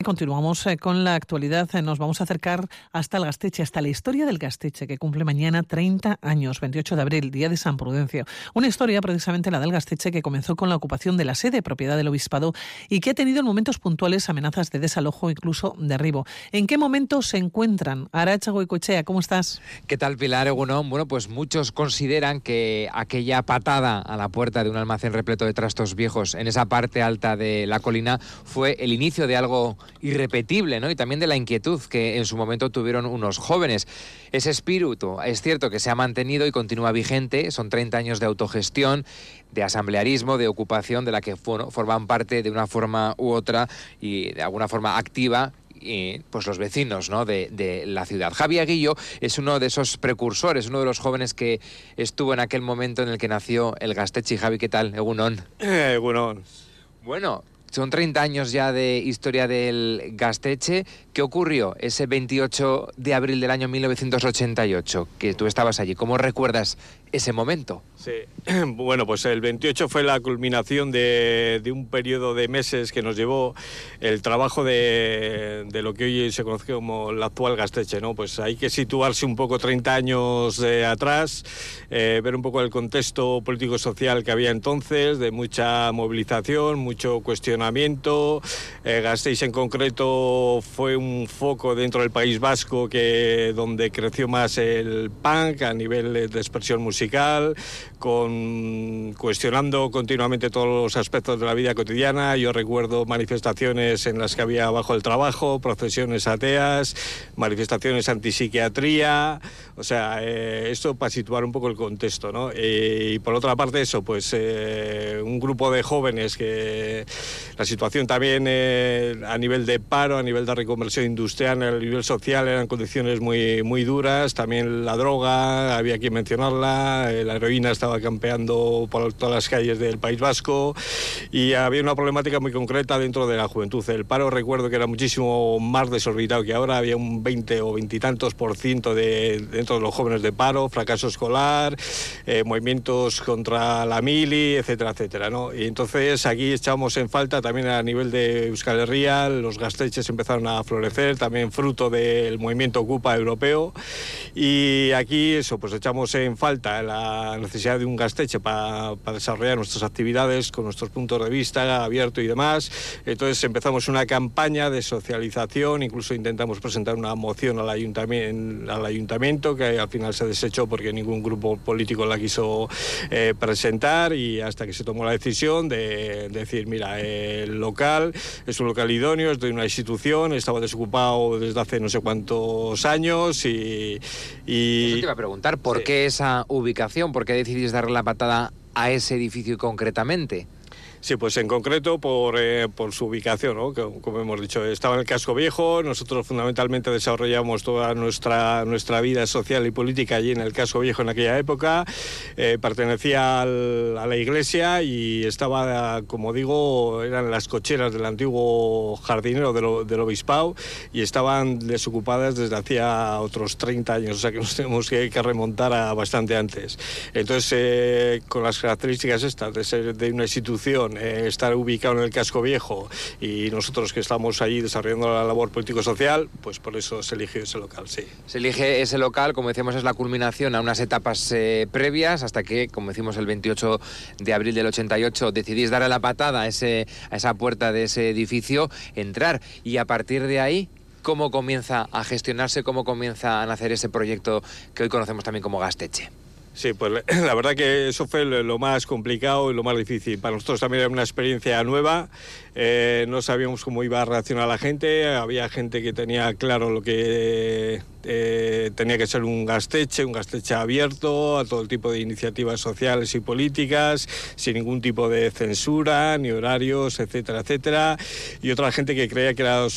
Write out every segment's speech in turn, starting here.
Continuamos con la actualidad. Nos vamos a acercar hasta el Gasteche, hasta la historia del Gasteche, que cumple mañana 30 años, 28 de abril, día de San Prudencio. Una historia, precisamente la del Gasteche, que comenzó con la ocupación de la sede, propiedad del obispado, y que ha tenido en momentos puntuales amenazas de desalojo, incluso derribo. ¿En qué momento se encuentran? Arantxa Goikoetxea, ¿cómo estás? ¿Qué tal, Pilar Egunon? Bueno, pues muchos consideran que aquella patada a la puerta de un almacén repleto de trastos viejos en esa parte alta de la colina fue el inicio de algo irrepetible, ¿no? Y también de la inquietud que en su momento tuvieron unos jóvenes. Ese espíritu es cierto que se ha mantenido y continúa vigente. Son 30 años de autogestión, de asamblearismo, de ocupación, de la que forman parte de una forma u otra y de alguna forma activa pues los vecinos, ¿no?, de la ciudad. Javi Aguillo es uno de esos precursores, uno de los jóvenes que estuvo en aquel momento en el que nació el Gasteche. Javi, ¿qué tal? Egunon. Egunon. Bueno, son 30 años ya de historia del Gasteche. ¿Qué ocurrió ese 28 de abril del año 1988? Que tú estabas allí. ¿Cómo recuerdas ese momento? Sí, bueno, pues el 28 fue la culminación de un periodo de meses que nos llevó el trabajo de lo que hoy se conoce como el actual Gasteche, ¿no? Pues hay que situarse un poco 30 años atrás, ver un poco el contexto político-social que había entonces, de mucha movilización, mucho cuestionamiento. Gasteiz en concreto fue un foco dentro del País Vasco donde creció más el punk a nivel de expresión musical, cuestionando continuamente todos los aspectos de la vida cotidiana. Yo recuerdo manifestaciones en las que había bajo el trabajo, procesiones ateas, manifestaciones antipsiquiatría, o sea, esto para situar un poco el contexto, ¿no? Y por otra parte eso, pues un grupo de jóvenes que la situación también a nivel de paro, a nivel de reconversión industrial, a nivel social eran condiciones muy, muy duras, también la droga, había que mencionarla, la heroína estaba campeando por todas las calles del País Vasco y había una problemática muy concreta dentro de la juventud. El paro recuerdo que era muchísimo más desorbitado que ahora, había un 20 o 20 y tantos % dentro de los jóvenes de paro, fracaso escolar, movimientos contra la mili, etcétera, etcétera, ¿no? Y entonces aquí echábamos en falta también a nivel de Euskal Herria, los Gasteches empezaron a florecer, también fruto del movimiento Ocupa europeo, y aquí eso, pues echamos en falta la necesidad de un Gasteche para desarrollar nuestras actividades con nuestros puntos de vista abiertos y demás. Entonces empezamos una campaña de socialización, incluso intentamos presentar una moción al ayuntamiento que al final se desechó porque ningún grupo político la quiso presentar, y hasta que se tomó la decisión de decir, mira, el local es un local idóneo, es de una institución, estaba desocupado desde hace no sé cuántos años y... Eso te iba a preguntar, ¿por qué esa ubicación? ¿Por qué decidís darle la patada a ese edificio concretamente? Sí, pues en concreto por su ubicación, ¿no? Como hemos dicho, estaba en el casco viejo. Nosotros fundamentalmente desarrollamos toda nuestra vida social y política allí en el casco viejo en aquella época. Pertenecía a la iglesia y estaba, como digo, eran las cocheras del antiguo jardinero del obispado y estaban desocupadas desde hacía otros 30 años, o sea que nos tenemos que remontar a bastante antes. Entonces, con las características estas de ser de una institución, estar ubicado en el casco viejo y nosotros que estamos allí desarrollando la labor político-social, pues por eso se eligió ese local, sí. Se elige ese local, como decíamos, es la culminación a unas etapas previas, hasta que, como decimos, el 28 de abril del 88 decidís darle la patada a esa puerta de ese edificio, entrar, y a partir de ahí, ¿cómo comienza a gestionarse, cómo comienza a nacer ese proyecto que hoy conocemos también como Gasteche? Sí, pues la verdad que eso fue lo más complicado y lo más difícil. Para nosotros también era una experiencia nueva, no sabíamos cómo iba a reaccionar la gente, había gente que tenía claro lo que tenía que ser un Gasteche abierto a todo tipo de iniciativas sociales y políticas, sin ningún tipo de censura, ni horarios, etcétera, etcétera. Y otra gente que creía que era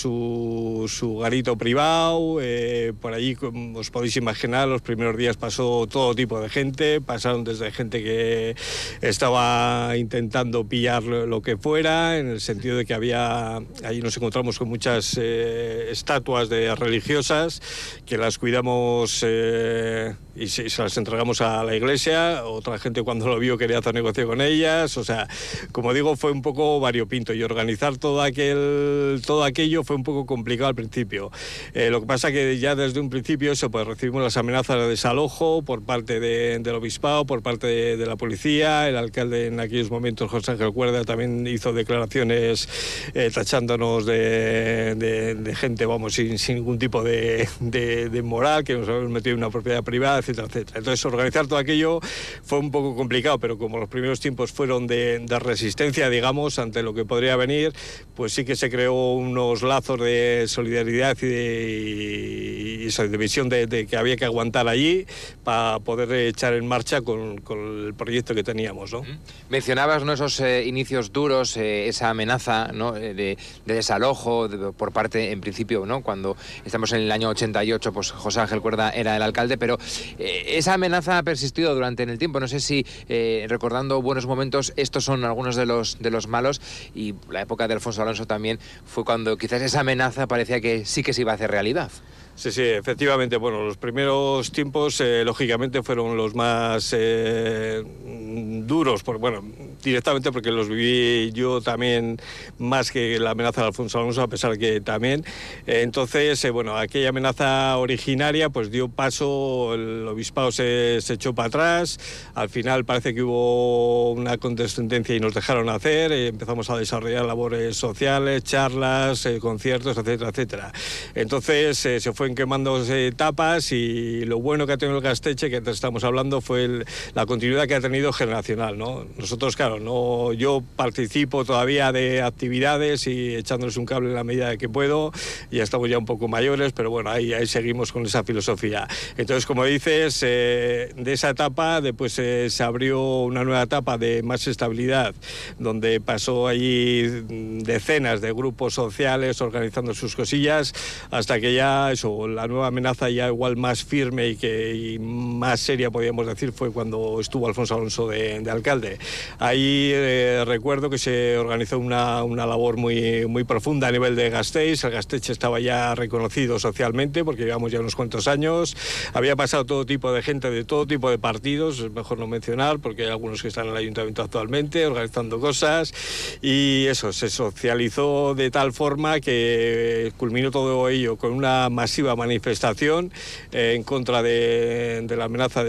su garito privado. Por allí, como os podéis imaginar, los primeros días pasó todo tipo de gente, pasaron desde gente que estaba intentando pillar lo que fuera, en el sentido de que allí nos encontramos con muchas estatuas de religiosas que las cuidamos y se las entregamos a la iglesia. Otra gente cuando lo vio quería hacer negocio con ellas. O sea, como digo, fue un poco variopinto y organizar todo aquello fue un poco complicado al principio. Lo que pasa que ya desde un principio pues recibimos las amenazas de desalojo por parte del obispado, por parte de la policía. El alcalde en aquellos momentos, José Ángel Cuerda, también hizo declaraciones tachándonos de gente, vamos, sin ningún tipo de moral, que nos habíamos metido en una propiedad privada, etcétera, etcétera. Entonces, organizar todo aquello fue un poco complicado, pero como los primeros tiempos fueron de resistencia, digamos, ante lo que podría venir, pues sí que se creó unos lazos de solidaridad y de visión de que había que aguantar allí para poder echar en marcha con el proyecto que teníamos, ¿no? Mencionabas, ¿no?, esos inicios duros, esa amenaza, ¿no?, de desalojo por parte, en principio, ¿no?, cuando estamos en el año 88, pues José Ángel Cuerda era el alcalde, pero esa amenaza ha persistido durante el tiempo. No sé si, recordando buenos momentos, estos son algunos de los malos, y la época de Alfonso Alonso también fue cuando quizás esa amenaza parecía que sí que se iba a hacer realidad. Sí, efectivamente. Bueno, los primeros tiempos, lógicamente, fueron los más duros, directamente porque los viví yo también, más que la amenaza de Alfonso Alonso, a pesar que también. Entonces, aquella amenaza originaria pues dio paso, el obispado se echó para atrás, al final parece que hubo una condescendencia y nos dejaron hacer, empezamos a desarrollar labores sociales, charlas, conciertos, etcétera, etcétera. Entonces, se fue quemando etapas, y lo bueno que ha tenido el Gasteche, que antes estamos hablando, fue la continuidad que ha tenido generacional, ¿no? Nosotros, claro, yo participo todavía de actividades y echándoles un cable en la medida que puedo. Ya estamos ya un poco mayores, pero bueno, ahí seguimos con esa filosofía. Entonces, como dices, de esa etapa después se abrió una nueva etapa de más estabilidad, donde pasó allí decenas de grupos sociales organizando sus cosillas, hasta que ya la nueva amenaza ya igual más firme y más seria, podríamos decir, fue cuando estuvo Alfonso Alonso de alcalde. Ahí recuerdo que se organizó una labor muy profunda a nivel de Gasteiz. El Gasteche estaba ya reconocido socialmente, porque llevamos ya unos cuantos años. Había pasado todo tipo de gente de todo tipo de partidos, es mejor no mencionar, porque hay algunos que están en el ayuntamiento actualmente organizando cosas, y eso, se socializó de tal forma que culminó todo ello con una masiva manifestación en contra de la amenaza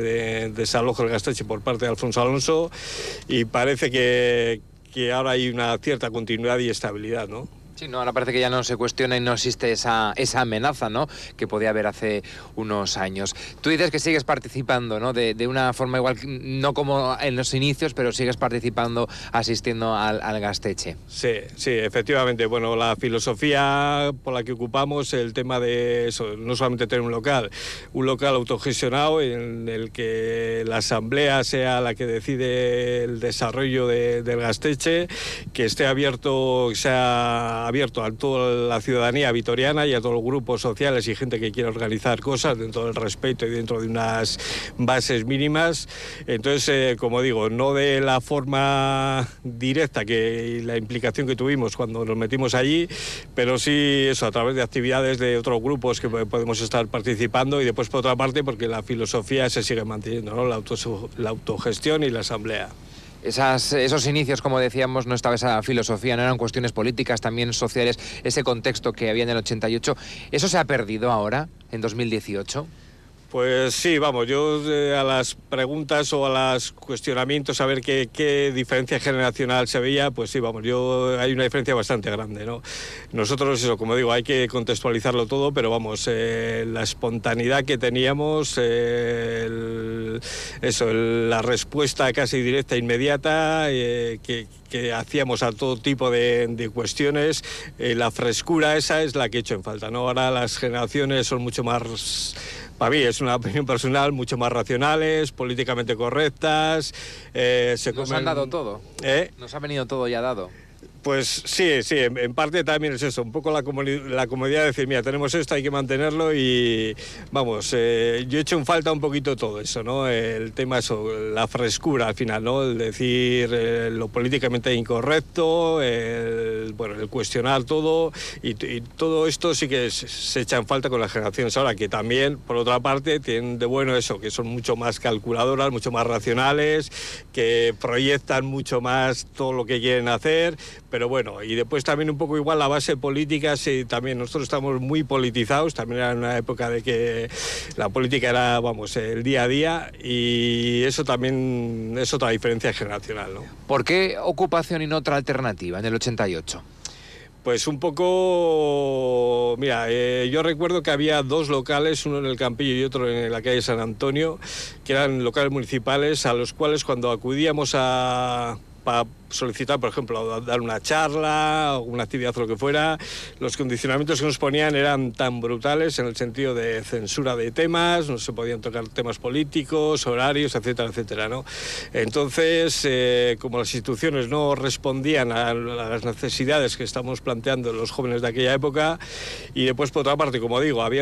de desalojo del Gasteche por parte de Alfonso Alonso, y parece que ahora hay una cierta continuidad y estabilidad, ¿no? Sí, no, ahora parece que ya no se cuestiona y no existe esa amenaza, ¿no?, que podía haber hace unos años. Tú dices que sigues participando, ¿no?, de una forma igual, no como en los inicios, pero sigues participando, asistiendo al Gasteche. Sí, efectivamente. Bueno, la filosofía por la que ocupamos, el tema de eso, no solamente tener un local autogestionado en el que la asamblea sea la que decide el desarrollo del Gasteche, que esté abierto, que sea abierto a toda la ciudadanía vitoriana y a todos los grupos sociales y gente que quiera organizar cosas dentro del respeto y dentro de unas bases mínimas. Entonces, como digo, no de la forma directa y la implicación que tuvimos cuando nos metimos allí, pero sí eso, a través de actividades de otros grupos que podemos estar participando, y después, por otra parte, porque la filosofía se sigue manteniendo, ¿no?, la autogestión y la asamblea. Esos inicios, como decíamos, no estaba esa filosofía, no eran cuestiones políticas, también sociales, ese contexto que había en el 88. ¿Eso se ha perdido ahora, en 2018? Pues sí, vamos, yo a las preguntas o a los cuestionamientos, a ver qué diferencia generacional se veía, pues sí, vamos, hay una diferencia bastante grande, ¿no? Nosotros, eso, como digo, hay que contextualizarlo todo, pero vamos, la espontaneidad que teníamos, la respuesta casi directa e inmediata que hacíamos a todo tipo de cuestiones, la frescura esa es la que he hecho en falta, ¿no? Ahora las generaciones son mucho más... Para mí, es una opinión personal, mucho más racionales, políticamente correctas. Nos han dado todo. Nos ha venido todo ya dado. Pues sí, en parte también es eso, un poco la comodidad de decir, mira, tenemos esto, hay que mantenerlo y vamos, yo he hecho en falta un poquito todo eso, ¿no? El tema eso, la frescura al final, ¿no? El decir lo políticamente incorrecto, el cuestionar todo y todo esto sí que se echa en falta con las generaciones ahora, que también, por otra parte, tienen de bueno eso, que son mucho más calculadoras, mucho más racionales, que proyectan mucho más todo lo que quieren hacer. Pero bueno, y después también un poco igual la base política, sí, también nosotros estamos muy politizados, también era una época de que la política era, vamos, el día a día, y eso también es otra diferencia generacional, ¿no? ¿Por qué ocupación y no otra alternativa en el 88? Pues un poco, mira, yo recuerdo que había dos locales, uno en el Campillo y otro en la calle San Antonio, que eran locales municipales a los cuales cuando acudíamos para solicitar, por ejemplo, dar una charla o una actividad o lo que fuera, los condicionamientos que nos ponían eran tan brutales en el sentido de censura de temas, no se podían tocar temas políticos, horarios, etcétera, etcétera, ¿no? Entonces, como las instituciones no respondían a las necesidades que estamos planteando los jóvenes de aquella época, y después, por otra parte, como digo, había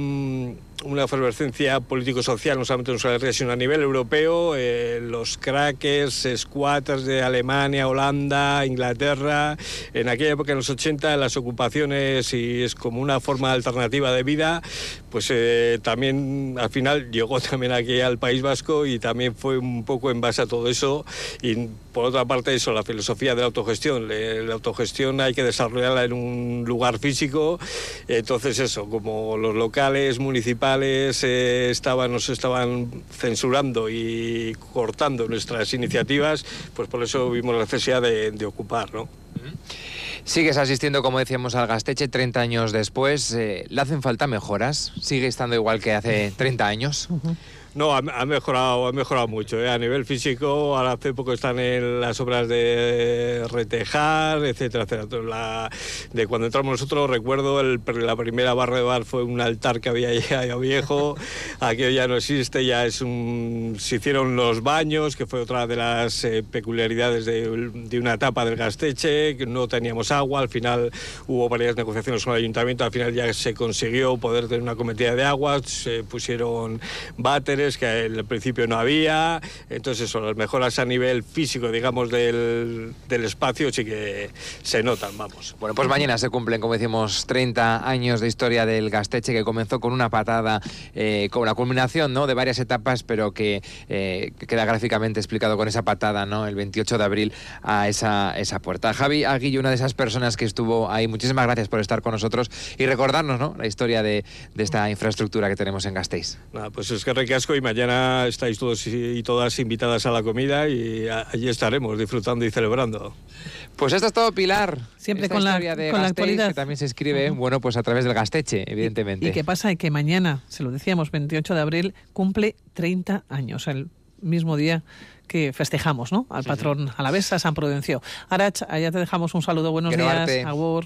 una efervescencia político-social, no solamente en Euskal Herria, sino a nivel europeo, los crackers, squatters de Alemania, Holanda, Inglaterra, en aquella época, en los 80, las ocupaciones, y es como una forma alternativa de vida, pues también al final llegó también aquí al País Vasco, y también fue un poco en base a todo eso. Y por otra parte eso, la filosofía de la autogestión. La autogestión hay que desarrollarla en un lugar físico, entonces eso, como los locales municipales nos estaban censurando y cortando nuestras iniciativas, pues por eso vimos la necesidad de ocupar, ¿no? Sigues asistiendo, como decíamos, al Gaztetxe 30 años después. ¿Le hacen falta mejoras? ¿Sigue estando igual que hace 30 años? No, ha mejorado mucho, ¿eh? A nivel físico, ahora hace poco están en las obras de retejar, etcétera, etcétera. De cuando entramos nosotros, recuerdo, la primera barra de bar fue un altar que había ya viejo, aquello ya no existe, se hicieron los baños, que fue otra de las peculiaridades de una etapa del Gaztetxe, que no teníamos agua, al final hubo varias negociaciones con el ayuntamiento, al final ya se consiguió poder tener una cometida de agua, se pusieron váteres que al principio no había, entonces eso, las mejoras a nivel físico, digamos, del espacio sí que se notan, vamos. Bueno, pues mañana se cumplen, como decimos, 30 años de historia del Gaztetxe, que comenzó con una patada, con la culminación, ¿no?, de varias etapas, pero que queda gráficamente explicado con esa patada, ¿no?, el 28 de abril a esa puerta. Javi Aguillo, una de esas personas que estuvo ahí, muchísimas gracias por estar con nosotros y recordarnos, ¿no?, la historia de esta infraestructura que tenemos en Gasteiz. Nada, pues es que recasco, y mañana estáis todos y todas invitadas a la comida, y allí estaremos disfrutando y celebrando. Pues esto es todo, Pilar. Siempre esta con historia de la Gasteiz, actualidad, que también se escribe, bueno, pues a través del Gaztetxe, evidentemente. ¿Y qué pasa? Y que mañana, se lo decíamos, 28 de abril, cumple 30 años, el mismo día que festejamos, ¿no?, al patrón alavés, a San Prudencio. Arach, allá te dejamos un saludo, buenos días, agur.